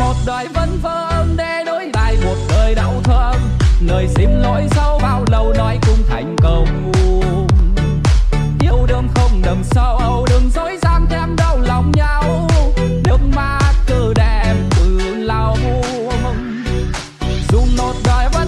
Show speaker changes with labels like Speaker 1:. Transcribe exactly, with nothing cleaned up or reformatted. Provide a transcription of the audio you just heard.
Speaker 1: một đời vẫn vương để nối lại một đời đau thương. Người xin lỗi sau bao lâu nói cũng thành công. Yêu đương không đậm sâu, đừng dối gian thêm đau lòng nhau. Nước mắt cứ đem từ lâu. Dù một đời vẫn